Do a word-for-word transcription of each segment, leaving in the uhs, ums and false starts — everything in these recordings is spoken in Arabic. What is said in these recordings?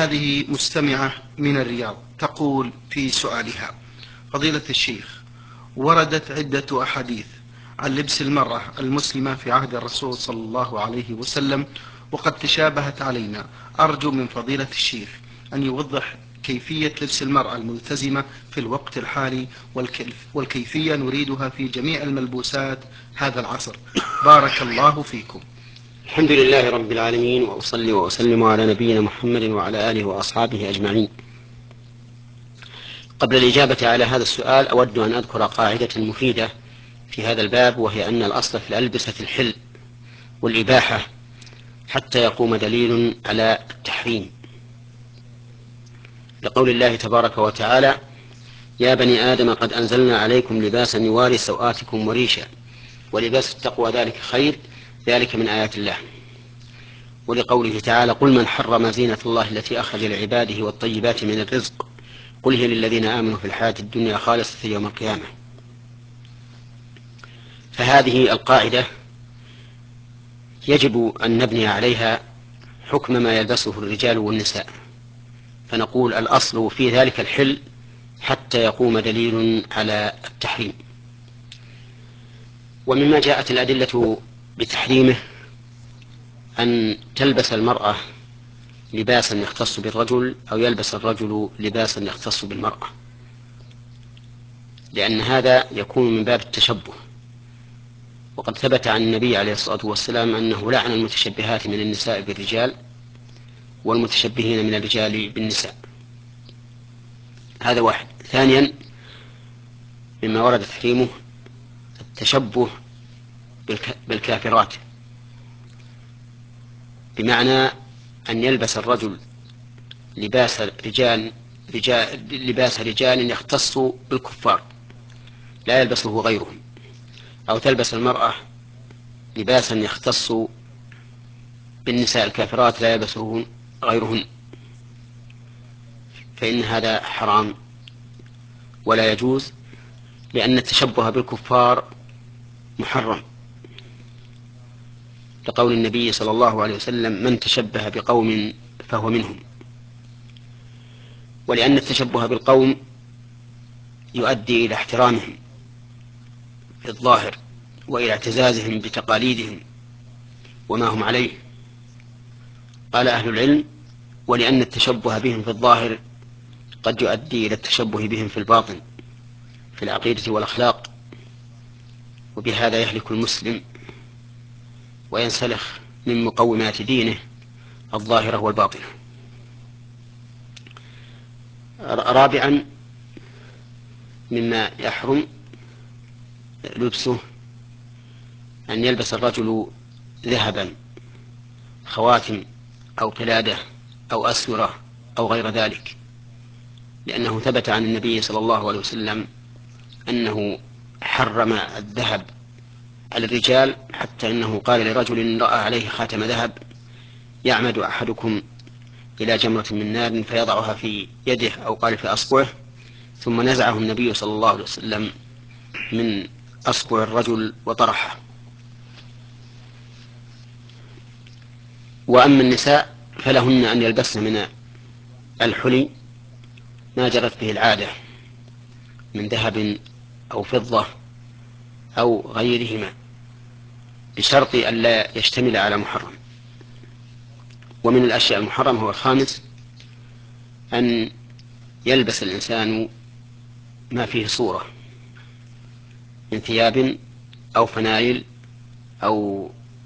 هذه مستمعة من الرياض تقول في سؤالها: فضيلة الشيخ، وردت عدة أحاديث عن لبس المرأة المسلمة في عهد الرسول صلى الله عليه وسلم وقد تشابهت علينا. أرجو من فضيلة الشيخ أن يوضح كيفية لبس المرأة الملتزمة في الوقت الحالي، والكيفية نريدها في جميع الملبوسات هذا العصر. بارك الله فيكم. الحمد لله رب العالمين، وأصلي وأسلم على نبينا محمد وعلى آله وأصحابه أجمعين. قبل الإجابة على هذا السؤال أود أن أذكر قاعدة مفيدة في هذا الباب، وهي أن الأصل في الألبسة الحل والإباحة حتى يقوم دليل على التحريم، لقول الله تبارك وتعالى: يا بني آدم قد أنزلنا عليكم لباسا يواري سوآتكم وريشا ولباس التقوى ذلك خير ذلك من آيات الله. ولقوله تعالى: قل من حرم زينة الله التي أخرج لعباده والطيبات من الرزق قل هي للذين آمنوا في الحياة الدنيا خالصة يوم القيامة. فهذه القاعدة يجب أن نبني عليها حكم ما يلبسه الرجال والنساء، فنقول الأصل في ذلك الحل حتى يقوم دليل على التحريم. ومما جاءت الأدلة بتحريمه أن تلبس المرأة لباسا يختص بالرجل أو يلبس الرجل لباسا يختص بالمرأة، لأن هذا يكون من باب التشبه. وقد ثبت عن النبي عليه الصلاة والسلام أنه لعن المتشبهات من النساء بالرجال والمتشبهين من الرجال بالنساء. هذا واحد. ثانيا، مما ورد تحريمه التشبه بالكافرات، بمعنى أن يلبس الرجل لباس رجال, رجال لباس رجال يختص بالكفار لا يلبسه غيرهم، أو تلبس المرأة لباسا يختص بالنساء الكافرات لا يلبسه غيرهن، فإن هذا حرام ولا يجوز، لأن التشبه بالكفار محرم، لقول النبي صلى الله عليه وسلم: من تشبه بقوم فهو منهم. ولأن التشبه بالقوم يؤدي إلى احترامهم في الظاهر وإلى اعتزازهم بتقاليدهم وما هم عليه. قال أهل العلم: ولأن التشبه بهم في الظاهر قد يؤدي إلى التشبه بهم في الباطن في العقيدة والأخلاق، وبهذا يهلك المسلم وينسلخ من مقومات دينه الظاهرة والباطنة. رابعا، مما يحرم لبسه أن يلبس الرجل ذهبا، خواتم أو قلادة أو أسورة أو غير ذلك، لأنه ثبت عن النبي صلى الله عليه وسلم أنه حرم الذهب على الرجال، حتى إنه قال لرجل رأى عليه خاتم ذهب: يعمد أحدكم إلى جمرة من نار فيضعها في يده، أو قال في أصبعه، ثم نزعه النبي صلى الله عليه وسلم من أصبع الرجل وطرحه. وأما النساء فلهن أن يلبسن من الحلي ما جرت به العادة من ذهب أو فضة أو غيرهما، بشرط أن لا يشتمل على محرم. ومن الأشياء المحرمة هو الخامس: أن يلبس الإنسان ما فيه صورة من ثياب أو فنايل أو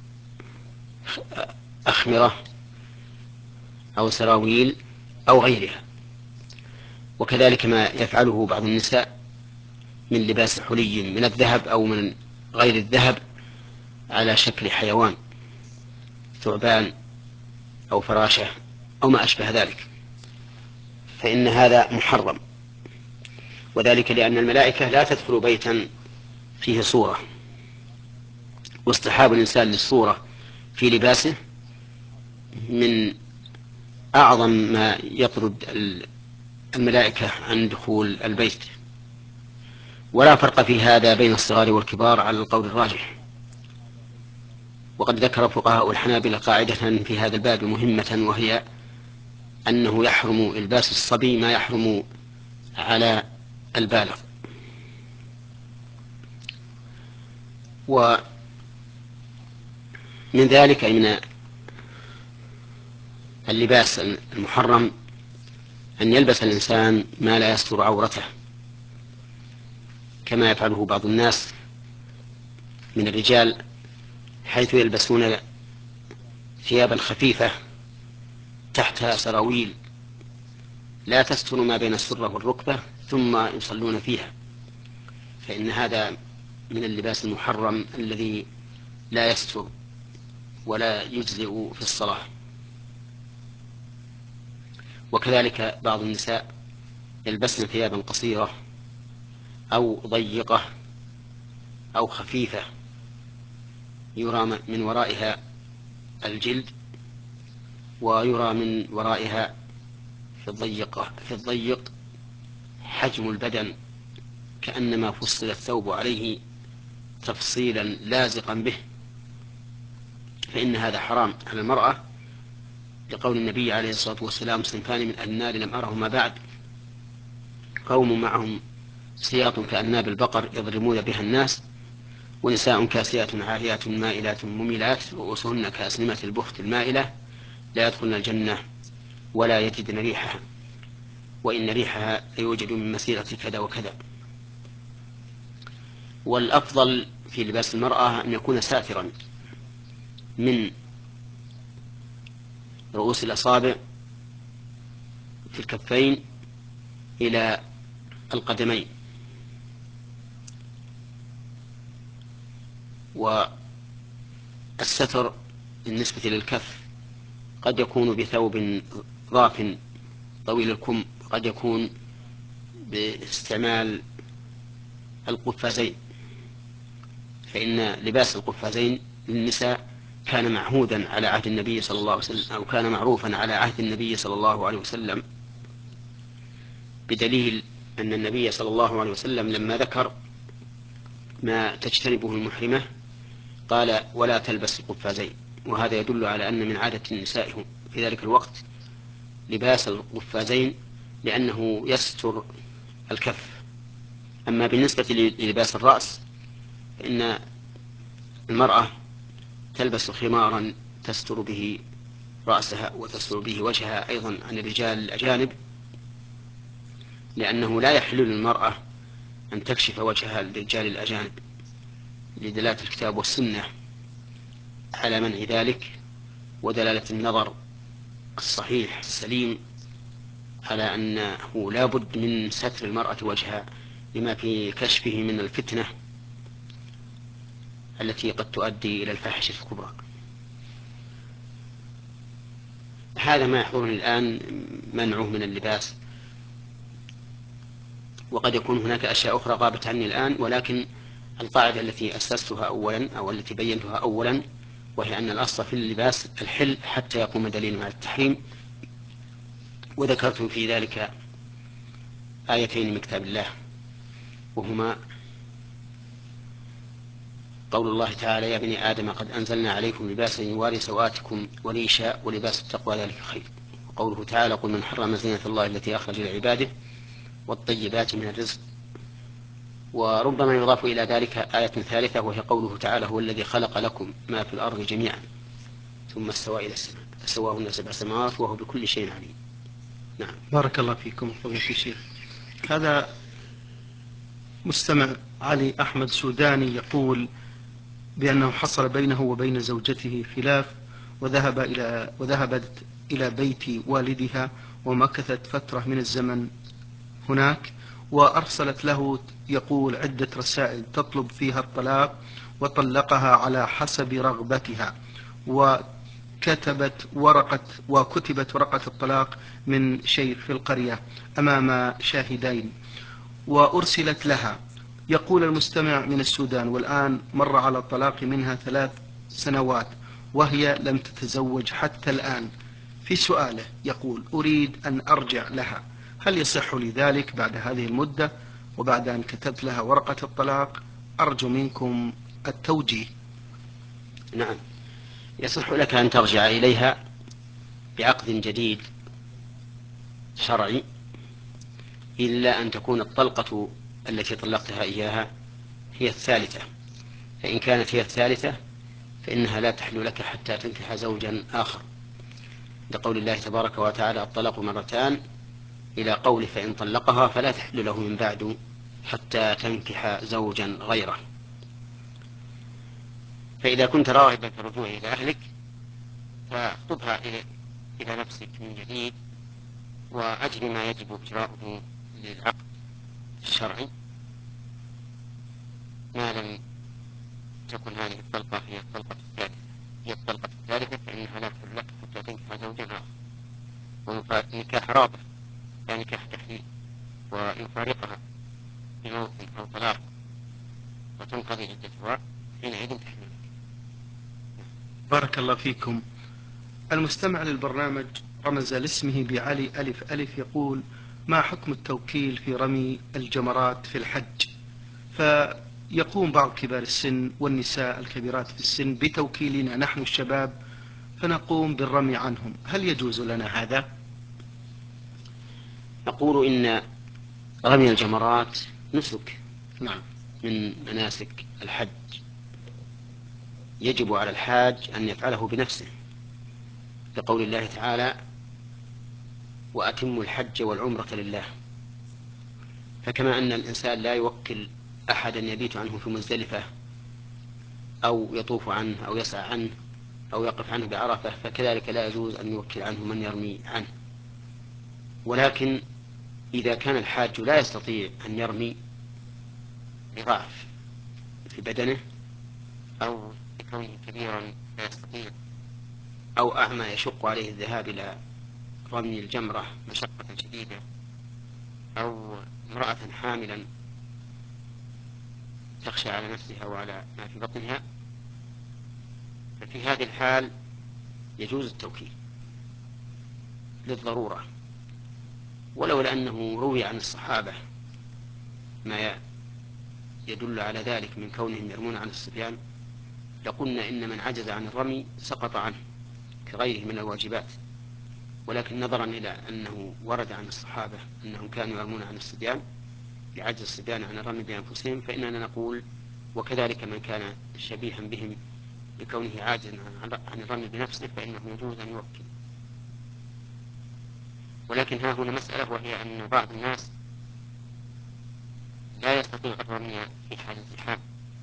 أخمرة أو سراويل أو غيرها، وكذلك ما يفعله بعض النساء من لباس حلي من الذهب أو من غير الذهب على شكل حيوان، ثعبان أو فراشة أو ما أشبه ذلك، فإن هذا محرم، وذلك لأن الملائكة لا تدخل بيتا فيه صورة، واصطحاب الإنسان للصورة في لباسه من أعظم ما يطرد الملائكة عن دخول البيت. ولا فرق في هذا بين الصغار والكبار على القول الراجح. وقد ذكر فقهاء الحنابلة قاعدة في هذا الباب مهمة، وهي أنه يحرم إلباس الصبي ما يحرم على البالغ. ومن ذلك أي من اللباس المحرم أن يلبس الإنسان ما لا يستر عورته، كما يفعله بعض الناس من الرجال، حيث يلبسون ثيابا خفيفة تحتها سراويل لا تستر ما بين السرة والركبة ثم يصلون فيها، فإن هذا من اللباس المحرم الذي لا يستر ولا يجزئ في الصلاة. وكذلك بعض النساء يلبسن ثيابا قصيرة أو ضيقة أو خفيفة يرى من ورائها الجلد ويرى من ورائها في الضيقة في الضيق حجم البدن، كأنما فصل الثوب عليه تفصيلا لازقا به، فإن هذا حرام على المرأة، لقول النبي عليه الصلاة والسلام: صنفان من أهل النار لم أرهما بعد، قوم معهم سياط كأناب البقر يضربون بها الناس، ونساء كاسيات عاريات مائلات مميلات رؤوسهن كأسنمة البخت المائلة لا يدخلن الجنة ولا يجدن ريحها، وإن ريحها يوجد من مسيرة كذا وكذا. والأفضل في لباس المرأة أن يكون ساترا من رؤوس الأصابع في الكفين إلى القدمين. والستر بالنسبة للكف قد يكون بثوب ضاف طويل الكم، قد يكون باستعمال القفازين، فإن لباس القفازين للنساء كان معهودا على عهد النبي صلى الله عليه وسلم، أو كان معروفا على عهد النبي صلى الله عليه وسلم، بدليل أن النبي صلى الله عليه وسلم لما ذكر ما تجتنبه المحرمة قال: ولا تلبس القفازين. وهذا يدل على أن من عادة النساء في ذلك الوقت لباس القفازين، لأنه يستر الكف. أما بالنسبة للباس الرأس فإن المرأة تلبس خمارا تستر به رأسها وتستر به وجهها أيضا عن الرجال الأجانب، لأنه لا يحل للمرأة أن تكشف وجهها للرجال الأجانب، لدلالة الكتاب والسنة على منع ذلك، ودلالة النظر الصحيح السليم على أنه لا بد من ستر المرأة وجهها لما في كشفه من الفتنة التي قد تؤدي إلى الفاحشة الكبرى. هذا ما يحضرني الآن منعه من اللباس، وقد يكون هناك أشياء أخرى غابت عني الآن، ولكن القاعدة التي أسستها أولا أو التي بينتها أولا وهي أن الأصل في اللباس الحل حتى يقوم دليل على التحريم. وذكرت في ذلك آيتين من كتاب الله، وهما قول الله تعالى: يا بني آدم قد أنزلنا عليكم لباسا يواري سوآتكم وريشا ولباس التقوى ذلك خير. وقوله تعالى: قل من حرم زينة الله التي أخرج لعباده والطيبات من الرزق. وربما يضاف إلى ذلك آية ثالثة وهي قوله تعالى: هو الذي خلق لكم ما في الأرض جميعا ثم استوى إلى السماء فسواهن سبع سماوات وهو بكل شيء عليم. نعم. بارك الله فيكم فضيلة الشيخ. هذا مستمع علي أحمد سوداني يقول بأنه حصل بينه وبين زوجته خلاف، وذهب إلى وذهبت إلى بيت والدها ومكثت فترة من الزمن هناك، وأرسلت له يقول عدة رسائل تطلب فيها الطلاق، وطلقها على حسب رغبتها، وكتبت ورقة وكتبت ورقة الطلاق من شيخ في القرية أمام شاهدين وأرسلت لها. يقول المستمع من السودان: والآن مر على الطلاق منها ثلاث سنوات وهي لم تتزوج حتى الآن. في سؤاله يقول: أريد أن أرجع لها، هل يصح لي ذلك بعد هذه المدة وبعد أن كتبت لها ورقة الطلاق؟ أرجو منكم التوجيه. نعم، يصح لك أن ترجع إليها بعقد جديد شرعي إلا أن تكون الطلقة التي طلقتها إياها هي الثالثة، فإن كانت هي الثالثة فإنها لا تحل لك حتى تنكح زوجا آخر، لقول الله تبارك وتعالى الطلاق مرتان، إلى قوله فإن طلقها فلا تحل له من بعد حتى تنكح زوجا غيره. فإذا كنت راغبا في الرجوع إلى أهلك فاخطبها إلى نفسك من جديد، وأجل ما يجب إجراؤه للعقد الشرعي، ما لم تكن هذه الطلقة هي الطلقة الثالثة هي الطلقة الثالثة فإنها لا تحل لك حتى تنكح زوجا آخر، ونكاح رابع لا نكاح تحليل، وإن فارقها بموت أو طلاق وتنقضي عدتها حينئذ تحل لك. بارك الله فيكم. المستمع للبرنامج رمز لاسمه بعلي ألف ألف يقول: ما حكم التوكيل في رمي الجمرات في الحج؟ فيقوم بعض كبار السن والنساء الكبيرات في السن بتوكيلنا نحن الشباب فنقوم بالرمي عنهم، هل يجوز لنا هذا؟ نقول إن رمي الجمرات نسك نعم. من مناسك الحج، يجب على الحاج أن يفعله بنفسه، لقول الله تعالى وأتموا الحج والعمرة لله. فكما أن الإنسان لا يوكل أحدا يبيت عنه في مزدلفة أو يطوف عنه أو يسعى عنه أو يقف عنه بعرفة، فكذلك لا يجوز أن يوكل عنه من يرمي عنه. ولكن إذا كان الحاج لا يستطيع أن يرمي لضعف في بدنه أو لكونه كبيرا لا يستطيع أو أعمى يشق عليه الذهاب إلى رمي الجمرة مشقة شديدة، أو امرأة حاملا تخشى على نفسها وعلى ما في بطنها، ففي هذه الحال يجوز التوكيل للضرورة. ولولا أنه روي عن الصحابة ما يدل على ذلك من كونهم يرمون عن الصبيان لقلنا إن من عجز عن الرمي سقط عنه كغيره من الواجبات، ولكن نظرا إلى أنه ورد عن الصحابة أنهم كانوا يرمون عن الصبيان لعجز الصبيان عن الرمي بأنفسهم، فإننا نقول وكذلك من كان شبيها بهم لكونه عاجزا عن الرمي بنفسه فإنه يجوز أن يوكل. ولكن ها هنا مسألة، وهي أن بعض الناس لا يستطيع الرمي في حال الزحام،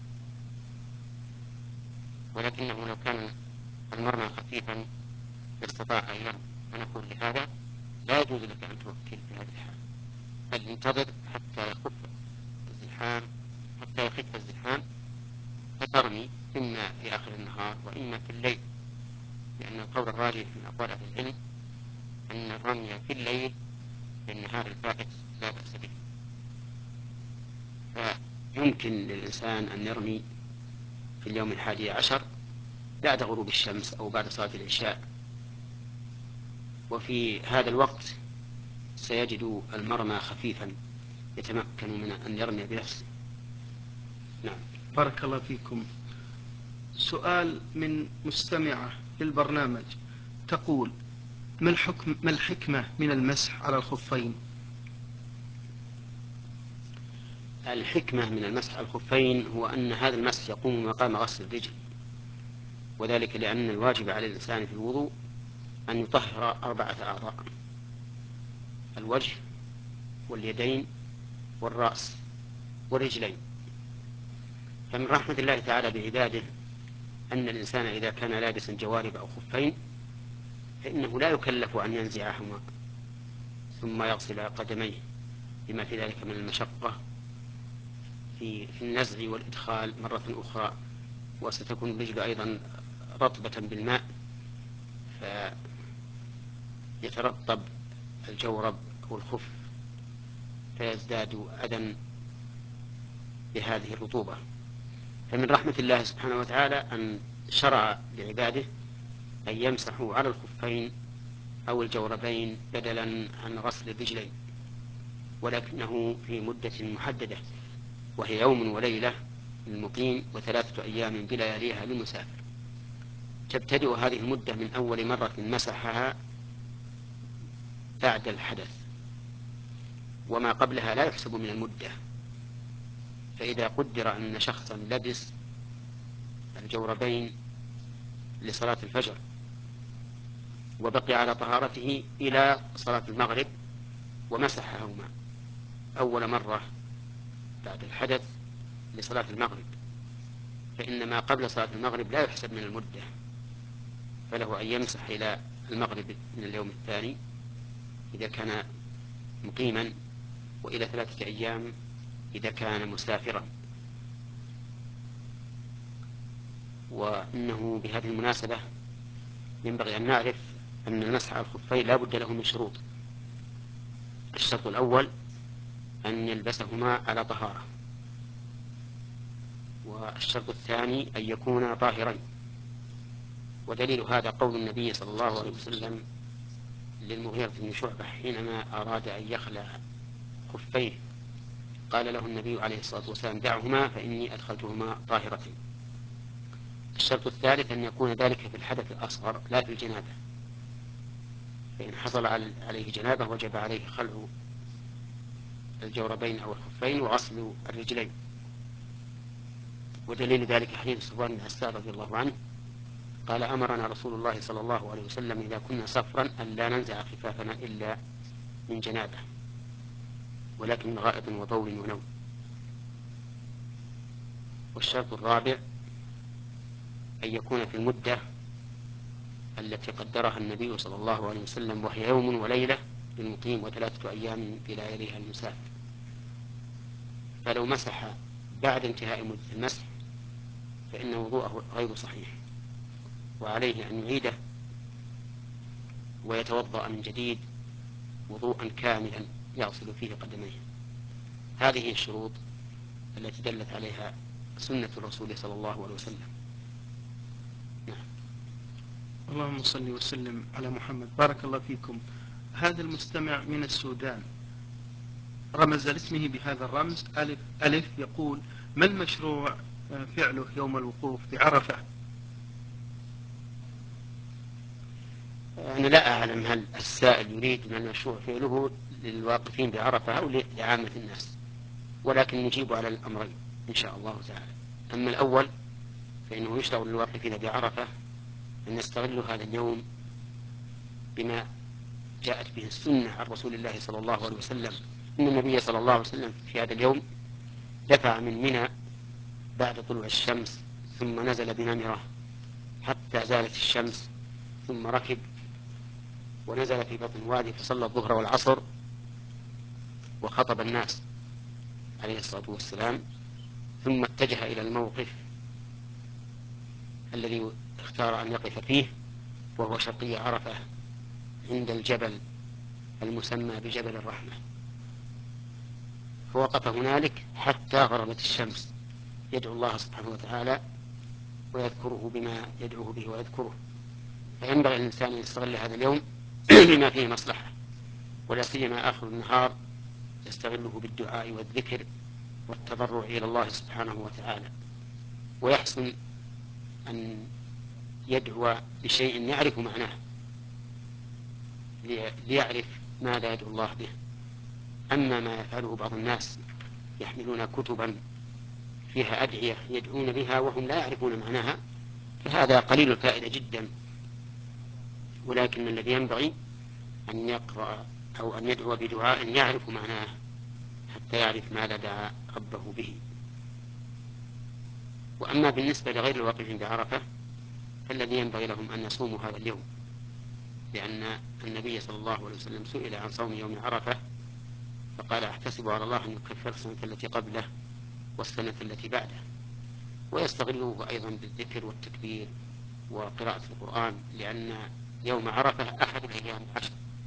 ولكنه لو كان المرمى خفيفا استطاع أن يرمي، فنقول لهذا لا يجوز لك أن توكل في هذه الحال، بل انتظر حتى يخف الزحام حتى يخف الزحام فترمي إما في آخر النهار وإما في الليل، لأن القول الراجح من أقوال أهل العلم أن الرمي في الليل في النهار الفائت لا بأس به. فيمكن للإنسان أن يرمي في اليوم الحادي عشر بعد غروب الشمس أو بعد صلاة العشاء، وفي هذا الوقت سيجد المرمى خفيفا يتمكن من أن يرمي بنفسه. نعم. بارك الله فيكم. سؤال من مستمعة للبرنامج تقول: ما الحكم ما الحكمة من المسح على الخفين؟ الحكمة من المسح على الخفين هو أن هذا المسح يقوم مقام غسل الرجل، وذلك لأن الواجب على الإنسان في الوضوء أن يطهر أربعة أعضاء: الوجه واليدين والرأس والرجلين. فمن رحمة الله تعالى بعباده أن الإنسان إذا كان لابسا جوارب أو خفين فإنه لا يكلف أن ينزعهما ثم يغسل قدميه، بما في ذلك من المشقة في النزع والإدخال مرة أخرى، وستكون الرجل أيضا رطبة بالماء فيترطب الجورب أو الخف فيزداد أذى بهذه الرطوبة. فمن رحمة الله سبحانه وتعالى أن شرع لعباده أن يمسحوا على الخفين أو الجوربين بدلا عن غسل الرجلين، ولكنه في مدة محددة، وهي يوم وليلة للمقيم وثلاثة أيام بلياليها للمسافر. تبتدئ هذه المدة من أول مرة مسحها بعد الحدث، وما قبلها لا يحسب من المدة. فإذا قدر أن شخصا لبس الجوربين لصلاة الفجر وبقي على طهارته إلى صلاة المغرب ومسحهما أول مرة بعد الحدث لصلاة المغرب، فإن ما قبل صلاة المغرب لا يحسب من المدة، فله أن يمسح إلى المغرب من اليوم الثاني إذا كان مقيما، وإلى ثلاثة أيام إذا كان مسافرا. وإنه بهذه المناسبة ينبغي أن نعرف أن المسح على الخفين لا بد له من شروط. الشرط الأول أن يلبسهما على طهارة، والشرط الثاني أن يكونا طاهرين. ودليل هذا قول النبي صلى الله عليه وسلم للمغيرة بن شعبة حينما أراد أن يخلع خفيه، قال له النبي عليه الصلاة والسلام دعهما فإني أدخلتهما طاهرتين. الشرط الثالث أن يكون ذلك في الحدث الأصغر لا في الجنابة، فإن حصل عليه جنابة وجب عليه خلع الجوربين أو الخفين وغسل الرجلين. ودليل ذلك حديث صفوان بن عسال رضي الله عنه قال أمرنا رسول الله صلى الله عليه وسلم إذا كنا سفرا أن لا ننزع خفافنا إلا من جنابه، ولكن من غائط وبول ونوم. والشرط الرابع أن يكون في المدة التي قدرها النبي صلى الله عليه وسلم، وهي يوم وليلة للمقيم وثلاثة أيام بلياليها المسافر. فلو مسح بعد انتهاء مدة المسح فإن وضوءه غير صحيح، وعليه أن يعيده ويتوضأ من جديد وضوءا كاملا يغسل فيه قدميه. هذه الشروط التي دلت عليها سنة الرسول صلى الله عليه وسلم. نعم. اللهم صل وسلم على محمد. بارك الله فيكم. هذا المستمع من السودان رمز لاسمه بهذا الرمز ألف ألف، يقول: ما المشروع فعله يوم الوقوف بعرفة؟ أنا لا أعلم هل السائل يريد من المشروع فعله للواقفين بعرفة أو لعامة الناس، ولكن نجيب على الأمرين إن شاء الله تعالى. أما الأول فإنه يشرع للواقفين بعرفة أن يستغلوا هذا اليوم بما جاءت به السنة عن رسول الله صلى الله عليه وسلم. إن النبي صلى الله عليه وسلم في هذا اليوم دفع من منى بعد طلوع الشمس، ثم نزل بنمرة حتى زالت الشمس، ثم ركب ونزل في بطن الوادي فصلى الظهر والعصر وخطب الناس عليه الصلاة والسلام، ثم اتجه إلى الموقف الذي اختار أن يقف فيه، وهو شرقي عرفة عند الجبل المسمى بجبل الرحمة. فوقف هنالك حتى غربت الشمس يدعو الله سبحانه وتعالى ويذكره بما يدعوه به ويذكره. فينبغي الإنسان أن يستغل هذا اليوم بما فيه مصلحة، ولا سيما آخر النهار يستغله بالدعاء والذكر والتضرع إلى الله سبحانه وتعالى. ويحسن أن يدعو بشيء يعرف معناه ليعرف ماذا يدعو الله به. أما ما يفعله بعض الناس يحملون كتبا فيها أدعية يدعون بها وهم لا يعرفون معناها، فهذا قليل الفائدة جدا. ولكن الذي ينبغي أن يقرأ أو أن يدعو بدعاء يعرف معناه حتى يعرف ماذا دعا ربه به. وأما بالنسبة لغير الواقفين بعرفة فالذي ينبغي لهم أن يصوموا هذا اليوم، لأن النبي صلى الله عليه وسلم سئل عن صوم يوم عرفة فقال: أحتسب على الله أن يكفر السنة التي قبله والسنة التي بعده. ويستغلوه أيضا بالذكر والتكبير وقراءة القرآن، لأن يوم عرفة أحد الأيام العشر،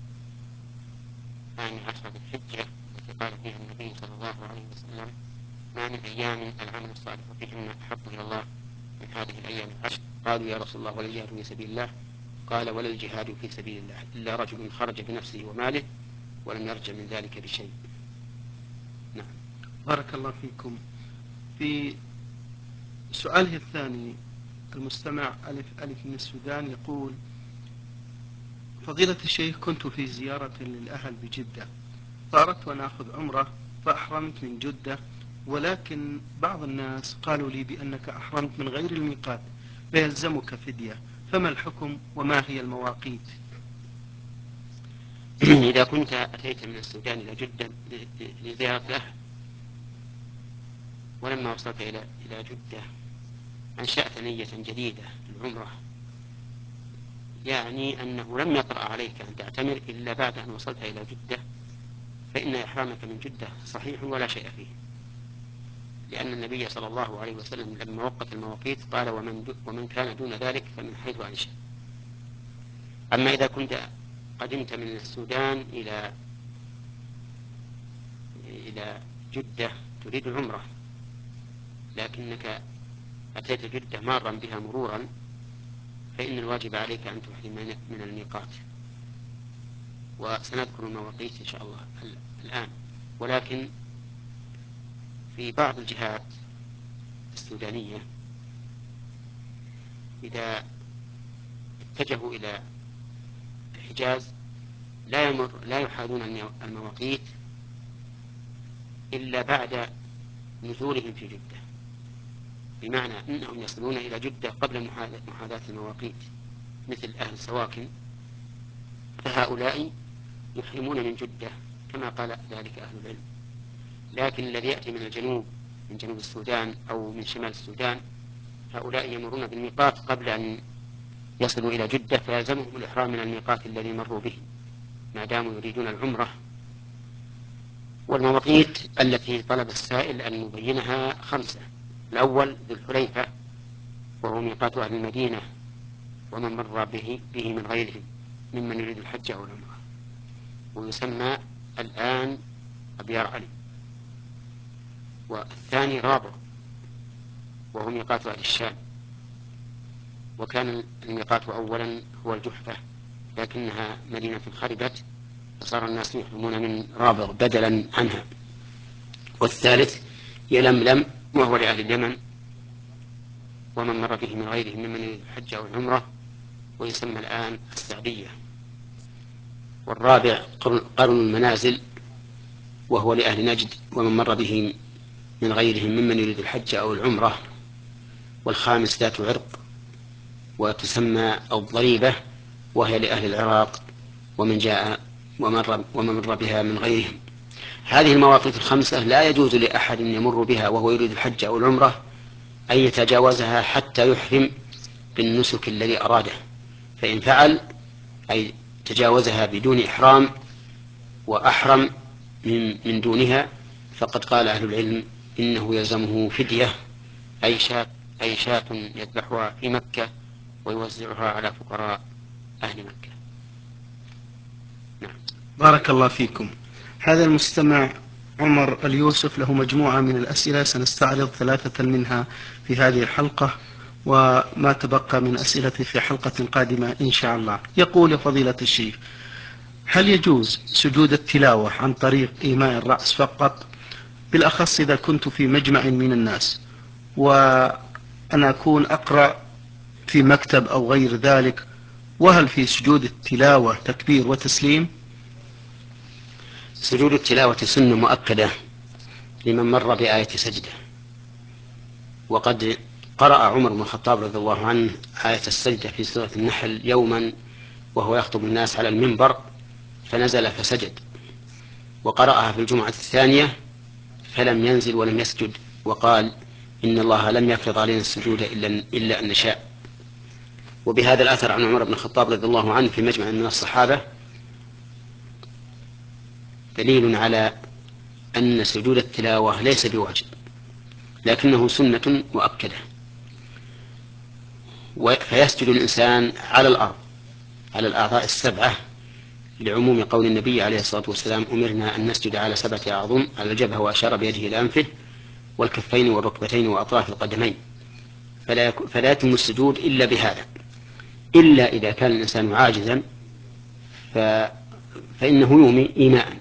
ثاني عشر الحجة التي قال فيها النبي صلى الله عليه وسلم: ما من أيام العمل الصالح فيهن أحب إلى الله من هذه الأيام العشر. قالوا: يا رسول الله ولا الجهاد في سبيل الله؟ قال: ولا الجهاد في سبيل الله إلا رجل خرج بنفسه وماله ولم يرجع من ذلك بشيء. نعم. بارك الله فيكم. في سؤاله الثاني المستمع ألف ألف من السودان يقول: فضيلة الشيخ، كنت في زيارة للأهل بجدة، فأردت أن أخذ عمرة فأحرمت من جدة، ولكن بعض الناس قالوا لي بأنك أحرمت من غير الميقات فيلزمك فدية، فما الحكم وما هي المواقيت؟ إذا كنت أتيت من السودان إلى جدة لزيارة الأهل ولما وصلت إلى إلى جدة أنشأت نية جديدة للعمرة، يعني أنه لم يطرأ عليك أن تعتمر إلا بعد أن وصلت إلى جدة، فإن إحرامك من جدة صحيح ولا شيء فيه، لأن النبي صلى الله عليه وسلم لما وقت المواقيت قال ومن, ومن كان دون ذلك فمن حيث أنشأ. أما إذا كنت قدمت من السودان إلى إلى جدة تريد العمرة لكنك أتيت جدة مارا بها مرورا، فإن الواجب عليك أن تحرم من الميقات، وسنذكر المواقيت إن شاء الله الآن. ولكن في بعض الجهات السودانية إذا اتجهوا إلى الحجاز لا يمر لا يحاذون المواقيت إلا بعد نزولهم في جدة، بمعنى أنهم يصلون إلى جدة قبل محاذاة المواقيت مثل أهل سواكن، فهؤلاء يحرمون من جدة كما قال ذلك أهل العلم. لكن الذي يأتي من الجنوب من جنوب السودان أو من شمال السودان هؤلاء يمرون بالميقات قبل أن يصلوا إلى جدة، فيلزمهم الإحرام من الميقات الذي مروا به ما داموا يريدون العمرة. والمواقيت التي طلب السائل أن نبينها خمسة: الأول ذو الحليفة وهو ميقات أهل المدينة ومن مر به, به من غيرهم ممن يريد الحج أو العمرة، ويسمى الآن أبيار علي. والثاني رابع وهو ميقات أهل الشام، وكان الميقات أولا هو الجحفة لكنها مدينة خربت فصار الناس يحرمون من رابع بدلا عنها. والثالث يلملم وهو لأهل اليمن ومن مر به من غيرهم ممن يريد الحج أو العمرة، ويسمى الآن السعدية. والرابع قرن المنازل وهو لأهل نجد ومن مر به من غيرهم ممن يريد الحج أو العمرة. والخامس ذات عرق وتسمى الضريبة وهي لأهل العراق ومن جاء ومر, ومن مر بها من غيرهم. هذه المواقيت الخمسة لا يجوز لأحد يمر بها وهو يريد الحج أو العمرة أن يتجاوزها حتى يحرم بالنسك الذي أراده، فإن فعل أي تجاوزها بدون إحرام وأحرم من, من دونها فقد قال أهل العلم إنه يلزمه فدية، أي شاة أي شاة يذبحها في مكة ويوزعها على فقراء أهل مكة. نعم. بارك الله فيكم. هذا المستمع عمر اليوسف له مجموعة من الأسئلة سنستعرض ثلاثة منها في هذه الحلقة وما تبقى من أسئلة في حلقة قادمة إن شاء الله. يقول يا فضيلة الشيخ: هل يجوز سجود التلاوة عن طريق إيماء الرأس فقط، بالأخص إذا كنت في مجمع من الناس وأنا أكون أقرأ في مكتب أو غير ذلك؟ وهل في سجود التلاوة تكبير وتسليم؟ سجود التلاوة سنة مؤكدة لمن مر بآية سجدة، وقد قرأ عمر بن الخطاب رضي الله عنه آية السجدة في سورة النحل يوما وهو يخطب الناس على المنبر فنزل فسجد، وقرأها في الجمعة الثانية فلم ينزل ولم يسجد، وقال إن الله لم يفرض علينا السجود إلا, إلا أن نشاء. وبهذا الأثر عن عمر بن الخطاب رضي الله عنه في مجمع من الصحابة دليل على أن سجود التلاوة ليس بواجب لكنه سنة مؤكدة، فيسجد الإنسان على الأرض على الأعضاء السبعة لعموم قول النبي عليه الصلاة والسلام: أمرنا أن نسجد على سبعة أعظم، على الجبهة وأشار بيده إلى أنفه والكفين والركبتين وأطراف القدمين، فلا, فلا يتم السجود إلا بهذا، إلا إذا كان الإنسان عاجزا ف... فإنه يومي إيماء،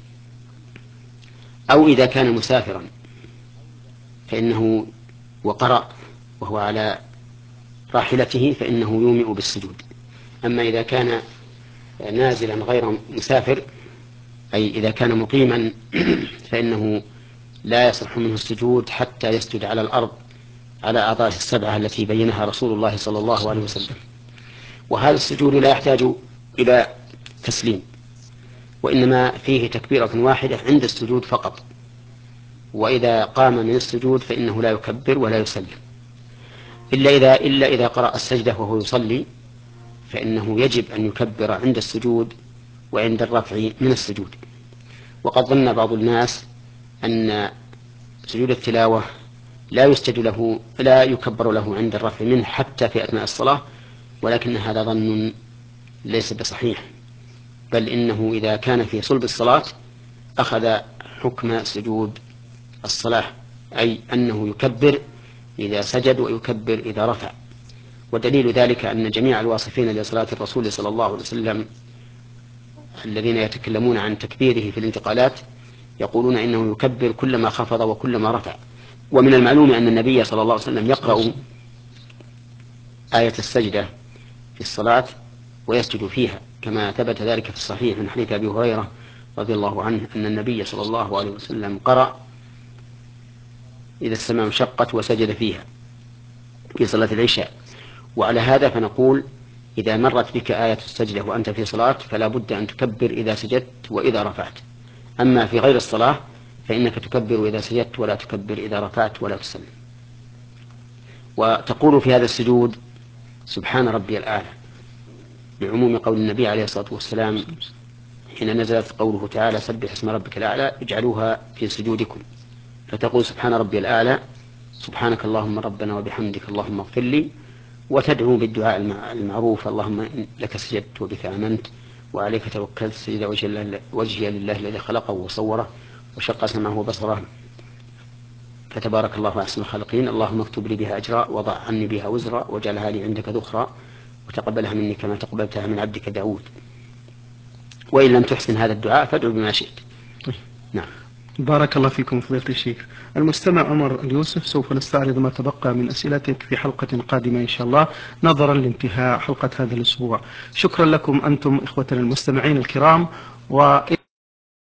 أو إذا كان مسافرا فإنه وقرأ وهو على راحلته فإنه يومئ بالسجود. أما إذا كان نازلا غير مسافر أي إذا كان مقيما فإنه لا يصح منه السجود حتى يسجد على الأرض على أعضائه السبعة التي بينها رسول الله صلى الله عليه وسلم. وهذا السجود لا يحتاج إلى تسليم، وإنما فيه تكبيرة واحدة عند السجود فقط، وإذا قام من السجود فإنه لا يكبر ولا يسلم، إلا إذا, إلا إذا قرأ السجدة وهو يصلي فإنه يجب أن يكبر عند السجود وعند الرفع من السجود. وقد ظن بعض الناس أن سجود التلاوة لا يسجد له لا يكبر له عند الرفع منه حتى في أثناء الصلاة، ولكن هذا ظن ليس بصحيح، بل إنه إذا كان في صلب الصلاة أخذ حكم سجود الصلاة، أي أنه يكبر إذا سجد ويكبر إذا رفع. ودليل ذلك أن جميع الواصفين لصلاة الرسول صلى الله عليه وسلم الذين يتكلمون عن تكبيره في الانتقالات يقولون إنه يكبر كلما خفض وكلما رفع. ومن المعلوم أن النبي صلى الله عليه وسلم يقرأ آية السجدة في الصلاة ويسجد فيها، كما ثبت ذلك في الصحيح من حديث أبي هريرة رضي الله عنه أن النبي صلى الله عليه وسلم قرأ إذا السماء انشقت وسجد فيها في صلاة العشاء. وعلى هذا فنقول إذا مرت بك آية السجدة وأنت في صلاة فلا بد أن تكبر إذا سجدت وإذا رفعت، أما في غير الصلاة فإنك تكبر إذا سجدت ولا تكبر إذا رفعت ولا تسلم. وتقول في هذا السجود سبحان ربي الأعلى، لعموم قول النبي عليه الصلاة والسلام حين نزلت قوله تعالى سبح اسم ربك الأعلى اجعلوها في سجودكم، فتقول سبحان ربي الأعلى سبحانك اللهم ربنا وبحمدك اللهم اغفر لي، وتدعو بالدعاء المعروف اللهم لك سجدت وبك آمنت وعليك توكلت سجد وجهي لله الذي خلقه وصوره وشق سمعه وبصره فتبارك الله أحسن الخالقين، اللهم اكتب لي بها أجرا وضع عني بها وزرا واجعلها لي عندك ذخرا وتقبلها مني كما تقبلتها من عبدك داود. وإن لم تحسن هذا الدعاء فادعو بما شئت. نعم. بارك الله فيكم فضيلة الشيخ. المستمع عمر اليوسف سوف نستعرض ما تبقى من أسئلتك في حلقة قادمة إن شاء الله نظرا لانتهاء حلقة هذا الأسبوع. شكرا لكم أنتم إخوتنا المستمعين الكرام. و